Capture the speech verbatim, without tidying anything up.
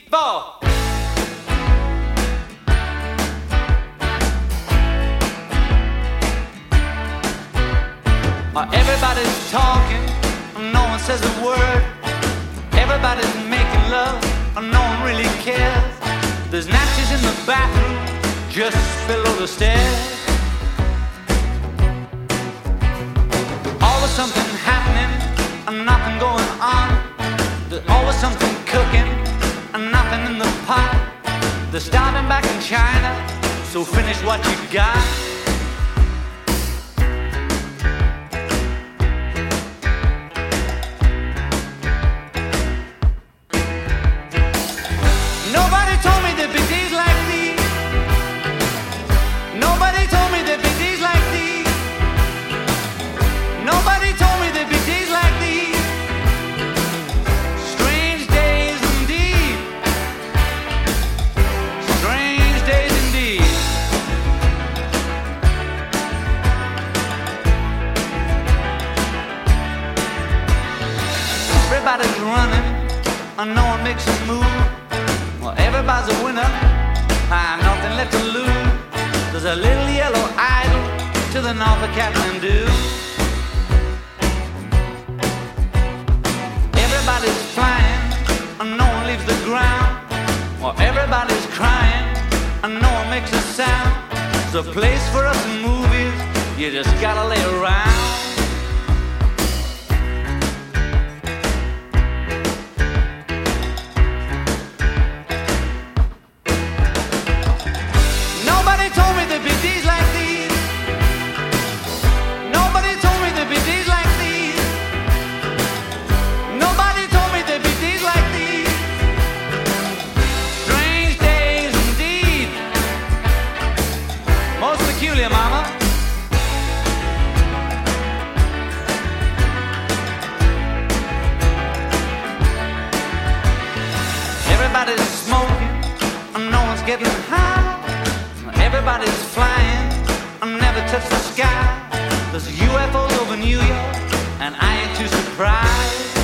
four. Everybody's talking, no one says a word. Everybody's making love, no one really cares. There's natches in the bathroom, just below the stairs. Always something happening, and nothing going on. There's always something cooking, and nothing in the pot. They're starting back in China, so finish what you got. Everybody's running, and no one makes a move. Well, everybody's a winner, and nothing left to lose. There's a little yellow idol to the north of Kathmandu. Everybody's flying, and no one leaves the ground. Well, everybody's crying, and no one makes a sound. It's a place for us in movies, you just gotta lay around. Mama, everybody's smoking and no one's getting high. Everybody's flying and never touch the sky. There's U F Os over New York and I ain't too surprised.